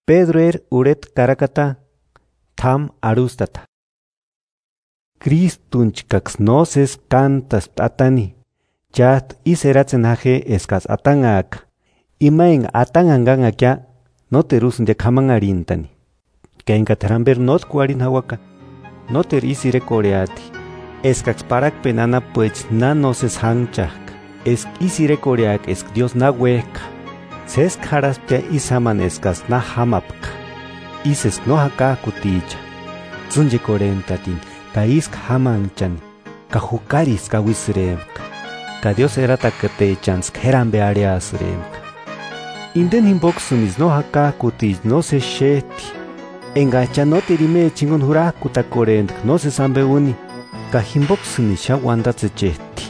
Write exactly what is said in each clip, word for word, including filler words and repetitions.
Pedro er uret karakata, tam arustata. Cristunchkax noses cantas atani, chat iseratzen haje eskas atangak, imain atangangan akya, no terus de kamangarintani. Que en Cateramber not cuarin hawaka, no ter isire coreati, escax parak penana pues na noses hangchak, es isire coreak es Dios na hueca, ses karaspia isaman escas na hamapka, ises no haka kuticha, zunje corentatin, ka isk hamanchan, ka hukaris ka wisremka, ka Dios era takatechans kerambe areasremka. Inden himboxumis no haka kutich no se sheti, engacha no terime chingon hura kutakorent no se sambe uni, ka himboxumis sha wandatse cheti.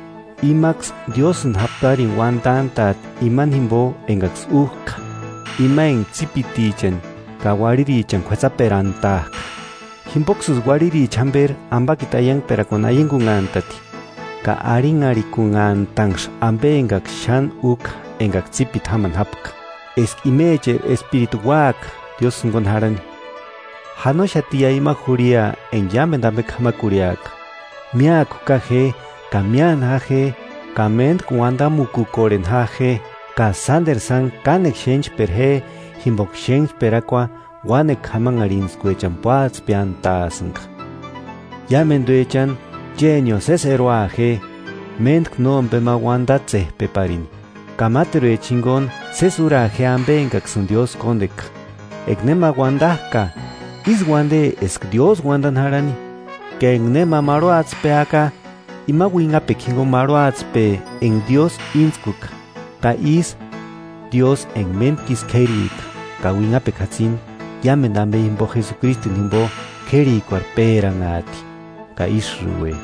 Imax Dios nhaptarin wandantat iman himbo engax uka, imain tzipitichen, ka waririchan kwezaperantak. Himboxus wariri chamber ambakitayang perakonayen kungantati, ka arin arikungantangs ambe engak shan uk engak tzipit haman hapka. Es imeche espiritu wak Dios ngonharani. Hano shatia ima juria en yamen dame kamakuriak. Mia kukaje, ka mian haje, ka ment kuanda muku koren haje, ka sander san kan exchange perhe, himbok exchange perakwa, wane kaman arins kuechan puats piantasang. Yamen duechan, genio seseroaje, ment knon bema wandatse peparin. Kamatero e chingon, sesuraje ambe engaksun Dios kondek. Egnema wandaka, is wande esk Dios wandan harani. Que egnema maroats peaka, ima winga pekingo maroats pe en Dios inskuk. Ka is Dios en mentkis kerik, ka winga pekatzin. Yamen dame imbo Jesucristo nimbo keri cuarperangati ka isruwe.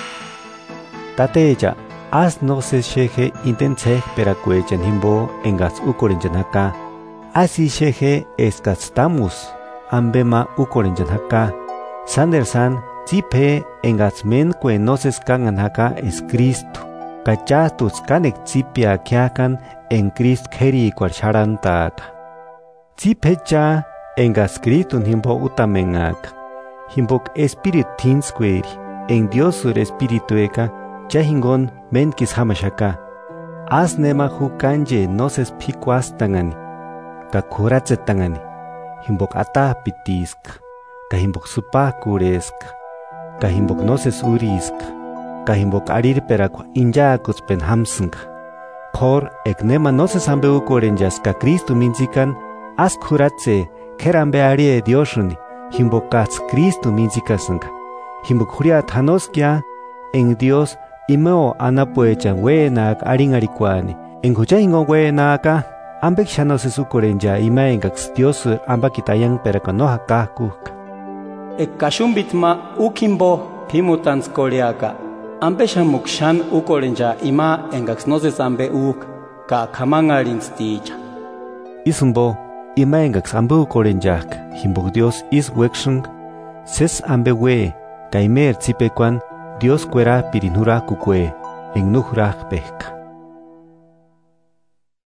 Tateja as no se sheje intense peracuechan himbo engas ukorenjanaka. Asi sheje escastamus ambema ukorenjanaka. Sandersan zipe engas men que noses kanganaka es Cristo. Kachatus kanek zipia kiakan en Christ keri cuarcharantaka. Zipecha engas Cristo himbo utamengak, himbok espíritu tinsqueri, en Dios sur espíritu eka, chahingon menkis hamashaka, as nema hukanje noses pikuastangani, ka kuratzetangani, himbok ata pitiska, ka himbok supa kureska, ka himbok noses uriska, ka himbok arir perakwa injakus pen hamsnga, kor ek nema noses ambe ukorenjas ka Cristo minzikan, as kuratze, kerambe arie Dioshuni, himbokats Cristo minzikasanga. Himbokhuria thanoskia, en Dios imeo anapuechan wenak aringarikuani. En kuchahingon wenaka, ambek shanoses ukorenja imaengax Dios ambakitayang perakanoha kahkuk. Ekashumbitma ukimbo pimutans koreaka. Ambeshamuk shan ukorenja ima engax noses ambe uk ka kamangarins ticha. Isumbo imaengax ambu korenjak, himbok Dios is wekshung, ses ambe we, kaimer tzipekwan, Dios kuera pirinura kukwe, en nuhrach pek.